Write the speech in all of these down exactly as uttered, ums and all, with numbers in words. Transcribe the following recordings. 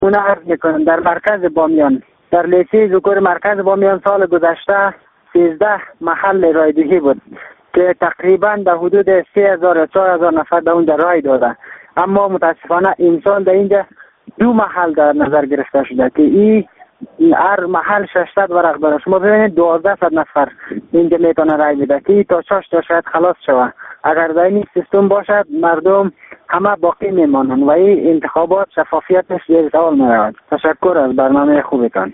اون عرض میکنم در مرکز بامیان، در لیسه ذکور مرکز بامیان سال گذشته سیزده محل رایدهی بود که تقریبا در حدود سه هزار یا چهار هزار نفر در اونجا رای داده، اما متاسفانه امسال در اینجا دو محل در نظر گرفته شده که این هر محل ششصد ورق داره. شما ببینید دوازده صد نفر اینجا میتونه رای بده که تا شش تا شاید خلاص شود. اگر در این سیستم باشد مردم همه باقی میمانند و این انتخابات شفافیتش زیر سوال میرود. تشکر از برنامه خوبتان.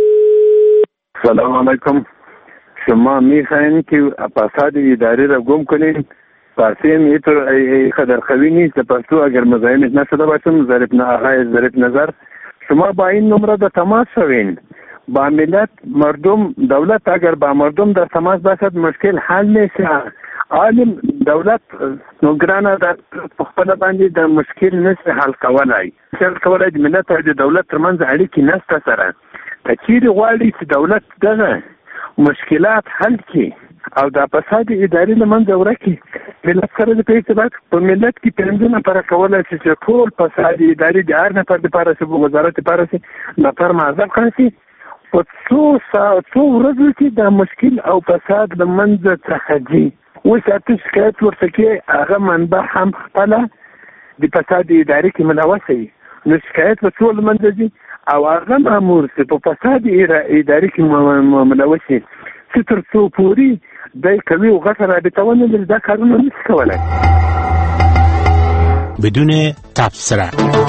سلام علیکم. شما میخواین که فساد اداری را گم کنین؟ پاسیم ایتر ای خدر خوی نیست. پس اگر مزاحمت نشده باشم ظریف نه آقای ظریف نظر، شما با این نمره در تماس شوین با ملت. مردم دولت اگر با مردم در تماس باشد مشکل حل میشه. عالم دولت نگران در خپل باندې د مشکل نشه حل کولای. حل کولای د ملت او د دولت ترمنځ اړیکې نشته سره. کچیر غواړي چې دولت دغه مشکلات حل کړي او د فساد اداري له منځه ورکړي، ملت سره د پیسې په ملت کې پنځه نفر کولای شي چې ټول فساد اداري د هر نفر لپاره چې وزارت لپاره چې نفر معذب کړي شي په څو څو ورځو کې د مشکل او فساد له منځه څخه ځي. اوس اته شکایت ورته کې هغه منبع هم خپله د فساد اداري کې ملوث وي، نو شکایت به څو له منځه ځي او هغه مامور چې په فساد اداري کې ملوث وي چې تر څو پورې دی کوي او غټه رابطه ونه لري دا کارونه نشي کولی. بدون تبصره.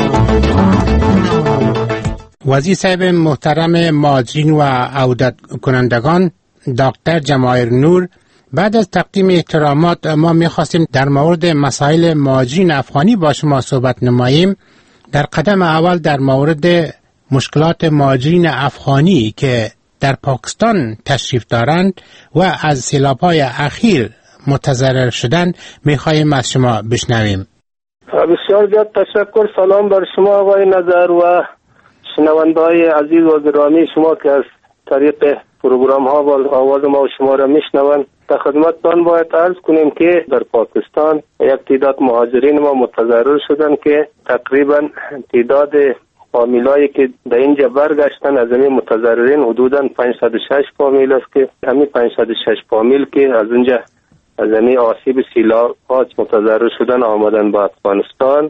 وزیر صاحب محترم مهاجرین و عودت کنندگان دکتر جماهیر نور، بعد از تقدیم احترامات ما می‌خواستیم در مورد مسائل مهاجرین افغانی با شما صحبت نماییم. در قدم اول در مورد مشکلات مهاجرین افغانی که در پاکستان تشریف دارند و از سیلاب‌های اخیر متضرر شدن می‌خواهیم از شما بشنویم. بسیار زیاد تشکر. سلام بر شما آقای نظر و شنونده‌های عزیز و گرامی شما که از طریق پروگرام ها و آواز ما و شما را میشنوند. در خدمتتان باید عرض کنیم که در پاکستان یک تعداد مهاجرین ما متضرر شدن که تقریبا تعداد فامیلایی که در اینجا برگشتن از همین متضررین حدوداً پانصد و شش فامیل است که همین پانصد و شش فامیل که از اونجا از همین آسیب سیلابات متضرر شدن آمدن به افغانستان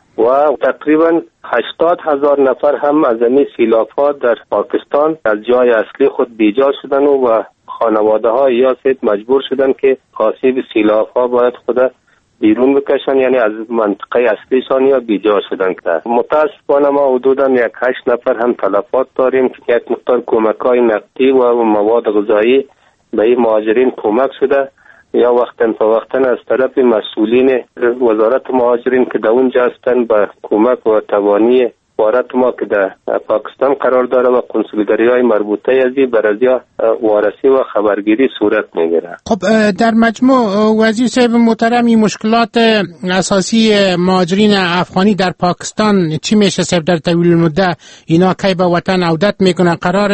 و تقریبا هشتاد هزار نفر هم از همین سیلابات در پاکستان از جای اصلی خود بیجا شدن و خانواده ها یا سید مجبور شدن که آسیب سیلاب ها باید خود بیرون بکشن، یعنی از منطقه اصلیشان یا بیجا شدن. متاسفانه ما حدودا یک هشت نفر هم تلفات داریم که یک مقدار کمک های نقدی و مواد غذایی به این مهاجرین کمک شده یا وقتاً فوقتاً از طرف مسئولین وزارت مهاجرین که در اونجا هستند به کمک و توانی وارد ما که در پاکستان قرار داره و کنسولگری های مربوطه ازی برازیا وارسی و خبرگیری صورت میگیره. خب در مجموع وزیر صاحب محترم این مشکلات اساسی مهاجرین افغانی در پاکستان چی میشه صاحب در طویل المدت؟ اینا کی به وطن عودت میکنن؟ قرار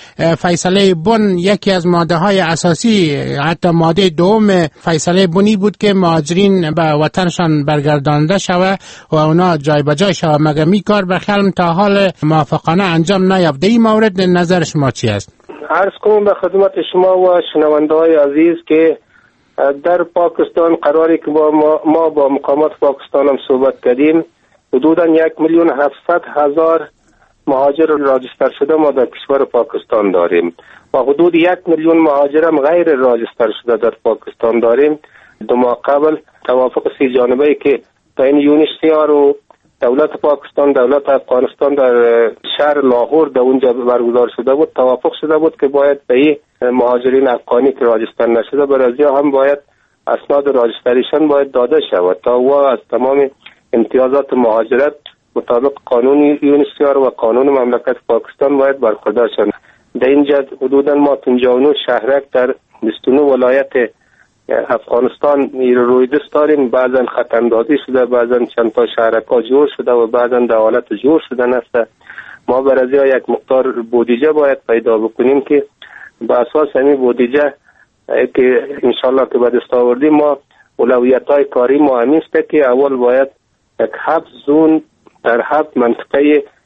فیصله بن یکی از ماده های اساسی حتی ماده دوم فیصله بنی بود که مهاجرین به وطنشان برگردانده شوه و اونا جای به جای شوه، مگر می کار بخیر تا حال موافقانه انجام نیافته؟ این مورد نظر شما چی است؟ عرض کنم به خدمت شما و شنونده های عزیز که در پاکستان قراری که با ما, ما با مقامات پاکستان هم صحبت کردیم حدودا یک میلیون هفتصد هزار مهاجر راجستر شده ما در کشور پاکستان داریم و حدود یک میلیون مهاجر هم غیر راجستر شده در پاکستان داریم. دو ماه قبل توافق سی جانبه که بین یونیسیار و دولت پاکستان دولت افغانستان در شهر لاهور در اونجا برگزار شده بود، توافق شده بود که باید به این مهاجرین افغانی که راجستر نشده برازیا هم باید اسناد راجستریشان باید داده شود تا و از تمام امتیازات مهاجرت مطابق قانون یونیسیار و قانون مملکت پاکستان باید برخوردار شوند. در اینجا حدودا ما پنجاه و نه شهرک در بیست و نه ولایت افغانستان روی دست داریم. بعضا خط اندازی شده، بعضا چند تا شهرکا جور شده و بعضا در حالت جور شدن است. ما برای یک مقدار بودجه باید پیدا بکنیم که با اساس همین بودجه که انشالله که به دست آوردیم ما اولویت های کاری ما همین است که اول باید یک هفت زون در هفت منطقه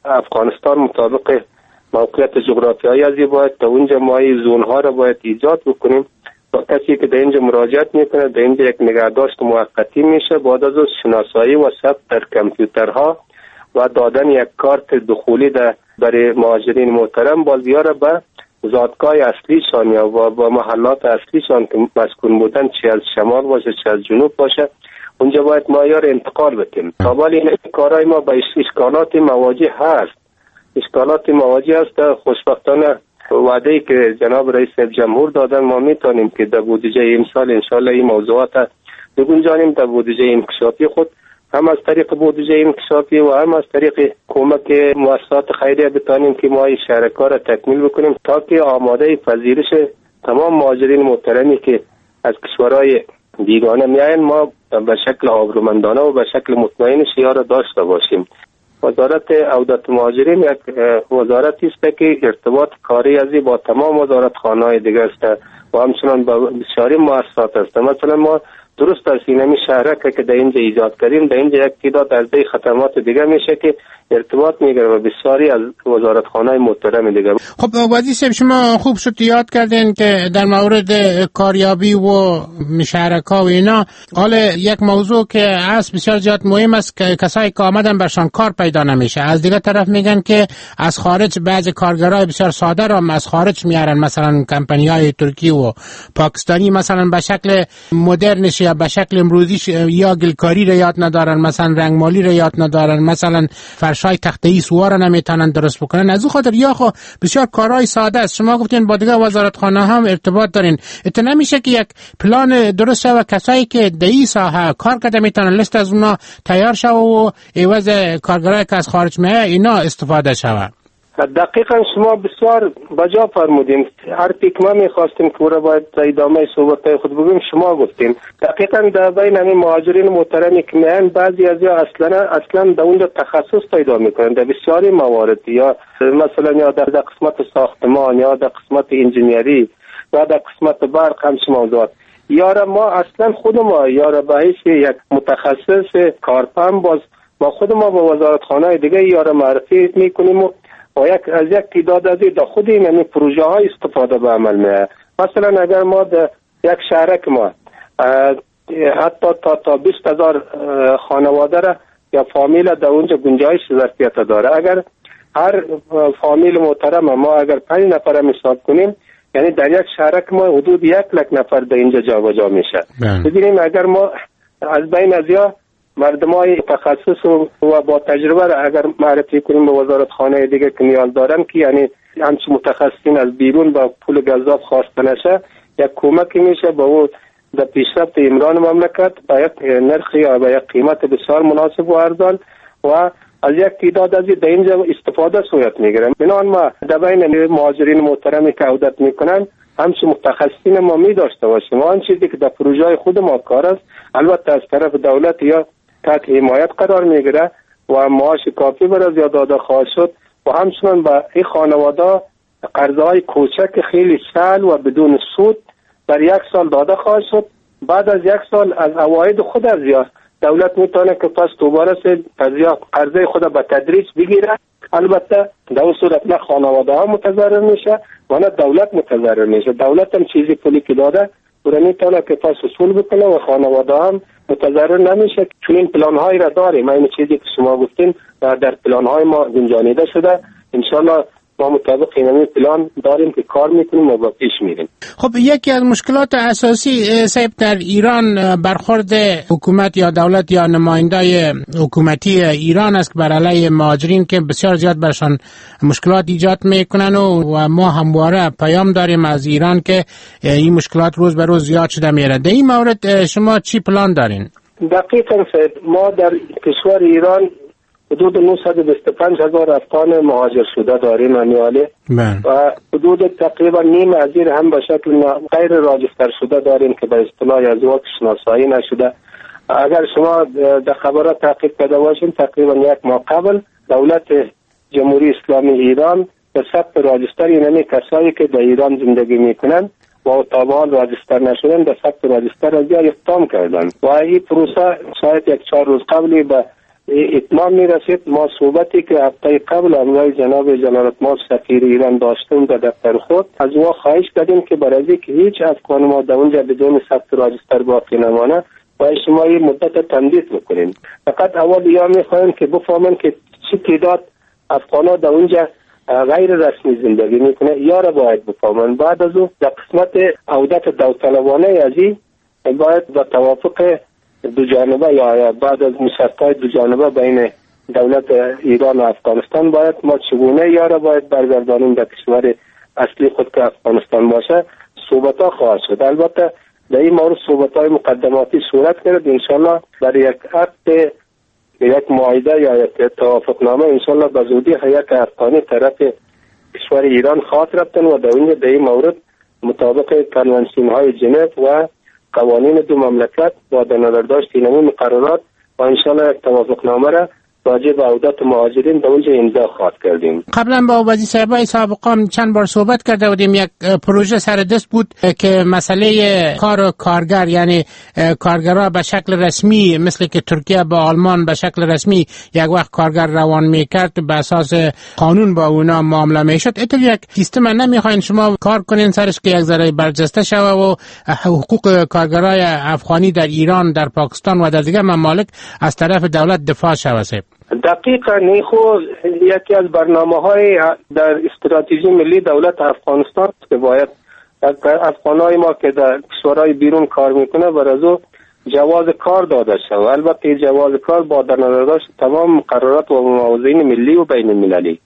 افغانستان مطابق موقعیت جغرافیایی از باید تا اونجا ما زون ها را باید ایجاد بکنیم. با کسی که در اینجا مراجعت میکنه در اینجا یک نگهداشت موقتی میشه، بعد از شناسایی و ثبت در کامپیوترها و دادن یک کارت دخولی در برای مهاجرین محترم باز بیاره به زادگاه اصلیشان یا با محلات اصلیشان که مسکون بودن، چه از شمال باشه چه از جنوب باشه، اونجا باید ما یار انتقال بتیم. حالا این کارهای ما با اشکالات مواجه هست اشکالات مواجه هست. خوشبختانه وعده‌ای که جناب رئیس جمهور دادن ما میتونیم که در بودجه امسال انشالله این موضوعات بگنجانیم در بودجه انکشافی خود، هم از طریق بودجه انکشافی و هم از طریق کمک مؤسسات خیریه بتانیم که ما این شرکا را تکمیل بکنیم تا که آماده پذیرش تمام مهاجرین محترمی که از کشورهای بیگانه میاین ما به شکل آبرومندانه و به شکل مطمئن شیعه را داشته باشیم. وزارت عودت مهاجرین یک وزارتی است که ارتباط کاری ازی با تمام وزارت خانه‌های دیگه است و همچنان با بسیاری مؤسسات است. مثلا ما درست است اینمی شهرک که در اینجا ایجاد کردیم در اینجا یک تعداد از دی خدمات دیگه میشه که ارتباط میگیره و بسیاری از وزارت خانه‌های محترم دیگه. خب وزیر صاحب شما خوب شد یاد کردین که در مورد کاریابی و مشارکت و اینا حالا یک موضوع که از بسیار زیاد مهم است که کسایی که آمدن برشان کار پیدا نمیشه. از دیگه طرف میگن که از خارج بعضی کارگرای بسیار ساده را از خارج میارن، مثلا کمپانی‌های ترکی و پاکستانی مثلا به شکل مدرنش یا به شکل امروزی یا گلکاری را یاد ندارن، مثلا رنگمالی را یاد ندارن، مثلا فرشای تخته‌ای سوار نمیتونن درست بکنن. از اون خاطر یا خو بسیار کارهای ساده است. شما گفتین با دیگه وزارتخانه هم ارتباط دارین، ات نمیشه که یک پلان درست و کسایی که در این ساحه کار کرده میتونن لیست از اونا تیار شوه و عوض کارگرایی که از خارج میاد اینا استفاده شوه؟ دقیقا شما بسیار بجا فرمودین. هر پیک ما میخواستیم که را باید ادامه صحبت خود بگیم شما گفتین. دقیقا در بین همین مهاجرین محترمی که میان بعضی از یا اصلا اصلا در اونجا تخصص پیدا میکنن در بسیاری موارد، یا مثلا یا در قسمت ساختمان یا در قسمت انجینیری یا در قسمت برق همچین موضوعات. یا ما اصلا خود ما یا را به حیث یک متخصص کارفرم باز با خود ما با وزارتخانه دیگه یا را معرفی میکنیم و و یک از یک تعداد از در خود این یعنی پروژه های استفاده به عمل میه. مثلا اگر ما در یک شهرک ما حتی تا تا بیست هزار خانواده را یا فامیل در اونجا گنجایش ظرفیت داره، اگر هر فامیل محترم ما اگر پنج نفر حساب کنیم یعنی در یک شهرک ما حدود یک لک نفر در اینجا جابجا میشه. ببینیم اگر ما از بین از یا مردمای تخصص و با تجربه را اگر معرفی کنیم به وزارت خانه دیگه که نیاز دارن که یعنی همچون متخصصین از بیرون با پول گذاف خواسته نشه، یک کمکی میشه با او در پیشرفت امران مملکت با یک نرخ یا با یک قیمت بسیار مناسب و ارزان و از یک تعداد از در اینجا استفاده صورت میگیره. بنابراین ما در بین مهاجرین محترمی که عودت میکنن همچون متخصصین ما می داشته باشیم. آن چیزی که در پروژه خود ما کار است البته از طرف دولت یا تحت حمایت قرار میگیره و معاش کافی برای زیاد داده خواهد شد و همچنان به این خانواده قرضهای کوچک خیلی سهل و بدون سود در یک سال داده خواهد شد. بعد از یک سال از عواید خود از یا دولت میتونه که پس دوباره سے قرضه خود به تدریج بگیره. البته در اون صورت نه خانواده ها متضرر میشه و نه دولت متضرر میشه. دولت هم چیزی پولی که داده برای میتونه که پس اصول بکنه و خانواده هم متضرر نمیشه. چون این پلان هایی را داریم، این چیزی که شما گفتین در, در پلان های ما گنجانیده شده. انشالله ما مطابق این پلان داریم که کار میکنیم و با پیش میریم. خب یکی از مشکلات اساسی صاحب در ایران برخورد حکومت یا دولت یا نمایندای حکومتی ایران است که بر علیه مهاجرین که بسیار زیاد برشان مشکلات ایجاد میکنن و, و ما همواره پیام داریم از ایران که این مشکلات روز به روز زیاد شده میره. در این مورد شما چی پلان دارین؟ دقیقاً ما در کشور ایران حدود نهصد و بیست و پنج هزار افغان مهاجر شده داریم انیاله و حدود تقریبا نیم از این هم به شکل غیر راجستر شده داریم که به اصطلاح از وقت شناسایی نشده. اگر شما در خبرات تحقیق کرده باشین تقریبا یک ماه قبل دولت جمهوری اسلامی ایران به ثبت راجستر یعنی کسایی که در ایران زندگی میکنن و تابعان راجستر نشدن به ثبت راجستر از اقدام کردن و این پروسه شاید یک چهار روز قبلی به اتمام میرسید. ما صحبتی که هفته قبل امروز جناب جلالت مآب سفیر ایران داشتیم در دفتر خود، از او خواهش کردیم که برای که هیچ افغان ما در اونجا بدون ثبت راجستر باقی نمانه و شما این مدت تمدید میکنیم. فقط اول یا میخوایم که بفهمن که چه تعداد افغان ها در اونجا غیر رسمی زندگی میکنه یا را باید بفهمن. بعد از اون در قسمت عودت داوطلبانه از این باید با توافق دو جانبه یا بعد از مشارکت دو جانبه بین دولت ایران و افغانستان باید ما چگونه یا را باید برگردانیم در کشور اصلی خود که افغانستان باشه صحبت ها خواهد شد. البته در این مورد صحبت های مقدماتی صورت کرد. انشالله در یک عقد یک معاهده یا یک توافقنامه انشالله به زودی هیئت افغانی طرف کشور ایران خواهد رفتن و در اونجا در این مورد مطابق کنوانسیون های ژنو و قوانین دو مملکت با در نظر داشت اینمون مقررات و انشالله یک توافقنامه را راجع به عودت مهاجرین در اونجا امضا خواهد کردیم. قبلا با وزیر صاحبای سابقا چند بار صحبت کرده بودیم. یک پروژه سر دست بود که مسئله کار و کارگر، یعنی کارگرها به شکل رسمی مثل که ترکیه با آلمان به شکل رسمی یک وقت کارگر روان میکرد به اساس قانون با اونا معامله میشد. اینطور یک سیستم نمیخواین شما کار کنین سرش که یک ذره برجسته شوه و حقوق کارگرای افغانی در ایران، در پاکستان و در دیگر ممالک از طرف دولت دفاع شوه؟ دقیقا این خود یکی از برنامه های در استراتژی ملی دولت افغانستان که باید افغانای ما که در کشورهای بیرون کار میکنه برای جواز کار داده شد. البته جواز کار با در نظر داشت تمام مقررات و موازین ملی و بین المللی.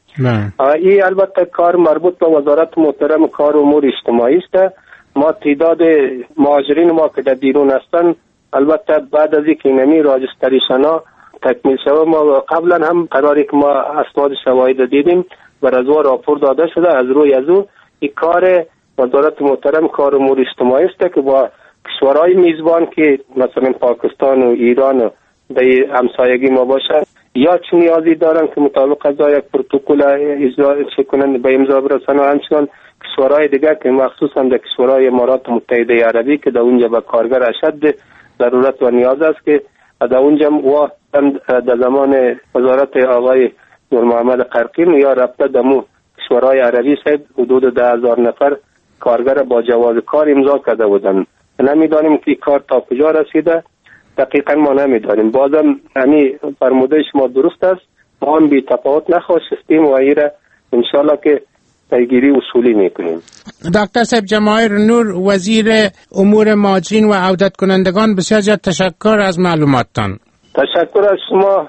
این البته کار مربوط به وزارت محترم کار و امور اجتماعی است. ما تعداد مهاجرین ما که در بیرون هستند البته بعد از اینکه نمی راجستریشن تکمیل شود، ما قبلا هم قراری که ما اسناد شواهد دیدیم بر از او راپور داده شده. از روی از او این کار وزارت محترم کار امور اجتماعی است که با کشورهای میزبان که مثلا پاکستان و ایران و در همسایگی ما باشه یا چه نیازی دارن که مطابق از یک پروتکل اجرا کنن به امضا برسن و همچنان کشورهای دیگر که مخصوصا در کشورهای امارات متحده عربی که در اونجا به کارگر اشد ضرورت و نیاز است که در اونجا و در زمان وزارت آقای نور محمد قرقین یا رابطه دمو کشورهای عربی صاحب حدود ده هزار نفر کارگر با جواز کار امضا کرده بودن. نمیدانیم که کار تا کجا رسیده، دقیقا ما نمیدانیم. بازم همین فرموده شما درست است، ما هم بی تفاوت نخواستیم و ایره انشالله که پیگیری اصولی میکنیم. دکتر صاحب جماهیر نور، وزیر امور مهاجرین و عودت کنندگان، بسیار زیاد تشکر از معلوماتتان. تشکر از شما.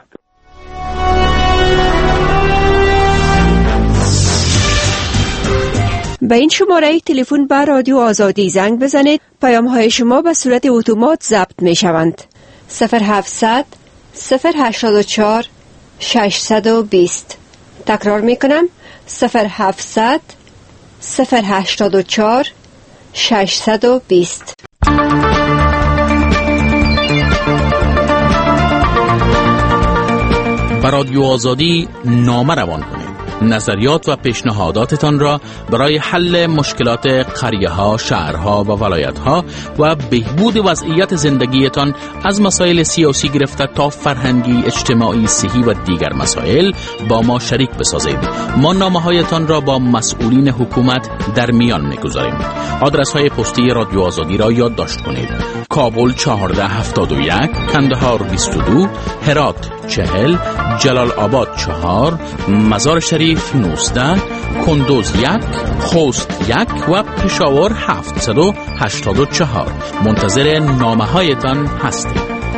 به این شماره تلفن به رادیو آزادی زنگ بزنید. پیام های شما به صورت اتومات ضبط می شوند. صفر هفتصد صفر هشتاد و چهار ششصد و بیست. تکرار می کنم صفر هفتصد صفر هشتاد و چهار ششصد و بیست. به رادیو آزادی نامه روان کنید. نظریات و پیشنهاداتتان را برای حل مشکلات قریه‌ها، شهرها و ولایت‌ها و بهبود وضعیت زندگیتان از مسائل سیاسی گرفته تا فرهنگی، اجتماعی، صحی و دیگر مسائل با ما شریک بسازید. ما نامه‌هایتان را با مسئولین حکومت در میان می‌گذاریم. آدرس‌های پستی رادیو آزادی را یادداشت کنید: کابل چهارده هفتاد و یک، کندهار بیست و دو، هرات چهل، جلال آباد چهار، مزار شریف نوزده، کندوز یک، خوست یک و پشاور هفتصد و هشتاد و چهار. منتظر نامه هایتان هستیم.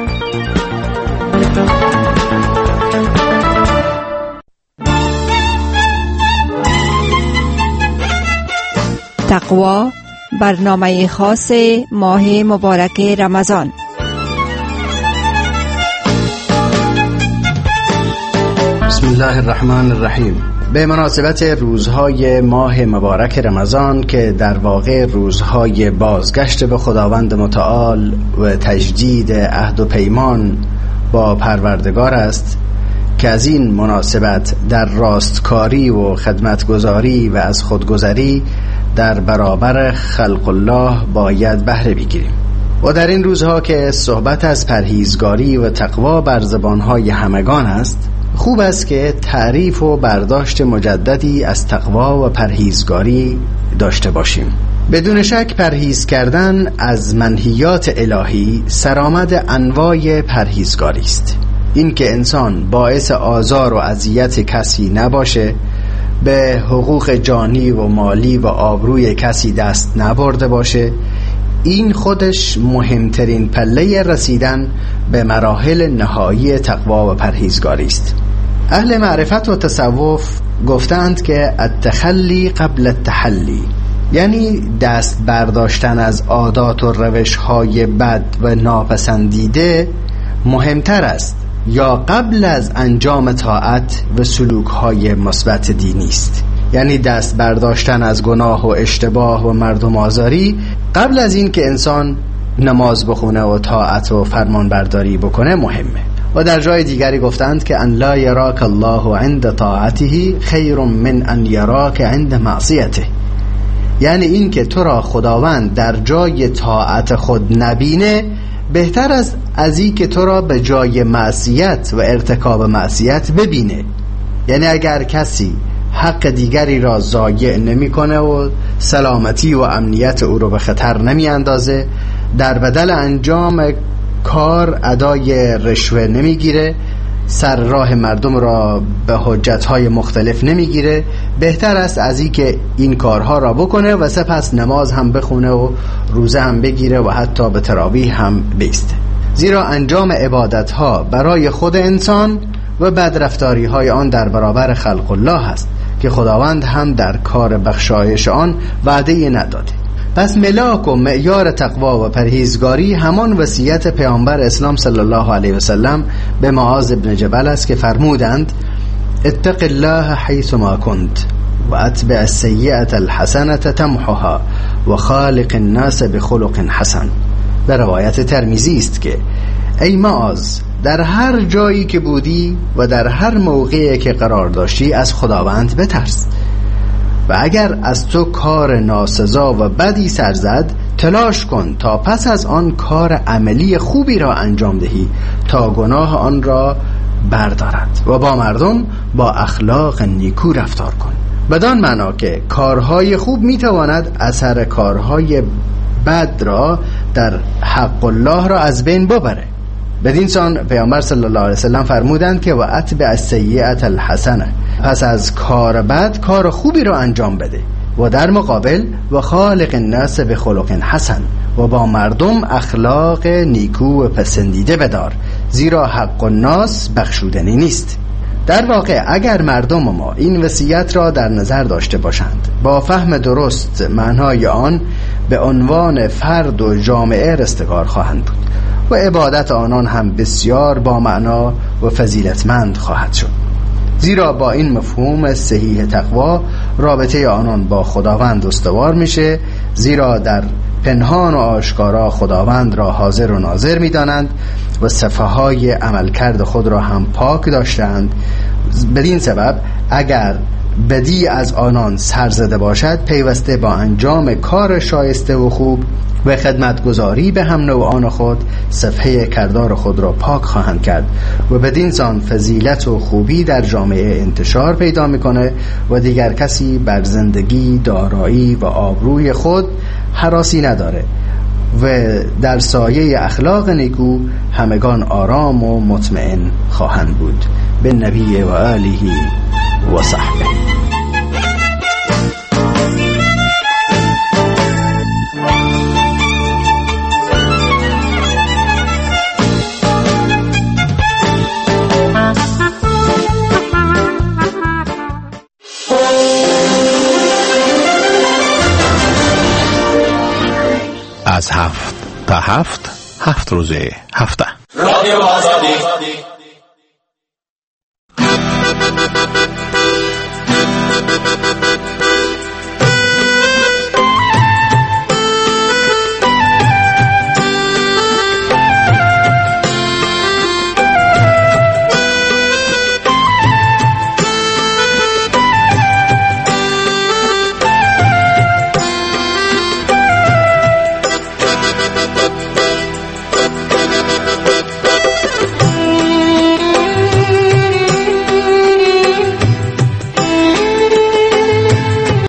تقوا، برنامه خاص ماه مبارک رمضان. بسم الله الرحمن الرحیم. به مناسبت روزهای ماه مبارک رمضان که در واقع روزهای بازگشت به خداوند متعال و تجدید عهد و پیمان با پروردگار است، که از این مناسبت در راستکاری و خدمتگزاری و از خودگذری در برابر خلق الله باید بهره بگیریم. و در این روزها که صحبت از پرهیزگاری و تقوا بر زبانهای همگان است، خوب است که تعریف و برداشت مجددی از تقوا و پرهیزگاری داشته باشیم. بدون شک پرهیز کردن از منهیات الهی سرآمد انواع پرهیزگاری است. این که انسان باعث آزار و اذیت کسی نباشه، به حقوق جانی و مالی و آبروی کسی دست نبرده باشه، این خودش مهمترین پله رسیدن به مراحل نهایی تقوا و پرهیزگاری است. اهل معرفت و تصوف گفتند که التخلی قبل التحلی، یعنی دست برداشتن از عادات و روش‌های بد و ناپسندیده مهمتر است یا قبل از انجام طاعت و سلوک‌های مثبت دینی است. یعنی دست برداشتن از گناه و اشتباه و مردم آزاری قبل از این که انسان نماز بخونه و طاعت و فرمان برداری بکنه مهمه. و در جای دیگری گفتند که ان لا یراک الله عند طاعته خیر من ان یراک عند معصیته، یعنی این که تو را خداوند در جای طاعت خود نبینه بهتر است از این که تو را به جای معصیت و ارتکاب معصیت ببینه. یعنی اگر کسی حق دیگری را ضایع نمی‌کنه و سلامتی و امنیت او را به خطر نمی اندازه، در بدل انجام کار ادای رشوه نمیگیره، سر راه مردم را به حجتهای مختلف نمیگیره، بهتر است از این که این کارها را بکنه و سپس نماز هم بخونه و روزه هم بگیره و حتی به تراویح هم بیسته. زیرا انجام عبادتها برای خود انسان و بدرفتاری های آن در برابر خلق الله است که خداوند هم در کار بخشایش آن وعده نداده. پس ملاک و معیار تقوا و پرهیزگاری همان وصیت پیامبر اسلام صلی الله علیه و سلم به معاذ بن جبل است که فرمودند اتق الله حیث ما کنت و اتبع السیئة الحسنة تمحها و خالق الناس بخلق حسن. به روایت ترمذی است که ای معاذ، در هر جایی که بودی و در هر موقعی که قرار داشتی از خداوند بترس و اگر از تو کار ناسزا و بدی سر زد تلاش کن تا پس از آن کار عملی خوبی را انجام دهی تا گناه آن را بردارد و با مردم با اخلاق نیکو رفتار کن. بدان معنا که کارهای خوب میتواند اثر کارهای بد را در حق الله را از بین ببره. بدین سان پیامبر صلی الله علیه وسلم فرمودند که و اتبع السیئة الحسنه، پس از کار بد کار خوبی را انجام بده و در مقابل و خالق الناس بخلق حسن، و با مردم اخلاق نیکو و پسندیده بدار، زیرا حق الناس بخشودنی نیست. در واقع اگر مردم ما این وصیت را در نظر داشته باشند، با فهم درست معنای آن به عنوان فرد و جامعه رستگار خواهند بود و عبادت آنان هم بسیار با معنا و فضیلتمند خواهد شد. زیرا با این مفهوم صحیح تقوا رابطه آنان با خداوند استوار میشه، زیرا در پنهان و آشکارا خداوند را حاضر و ناظر میدانند و صفحه های عملکرد خود را هم پاک داشتند. بدین سبب اگر بدی از آنان سرزده باشد پیوسته با انجام کار شایسته و خوب و خدمتگزاری به هم نوعان خود صفحه کردار خود را پاک خواهند کرد و بدین سان فضیلت و خوبی در جامعه انتشار پیدا میکنه و دیگر کسی بر زندگی، دارایی و آبروی خود هراسی نداره و در سایه اخلاق نیکو همگان آرام و مطمئن خواهند بود. به نبی و آله و صحبه. از هفت تا هفت، هفت روزه هفته. رادیو آزادی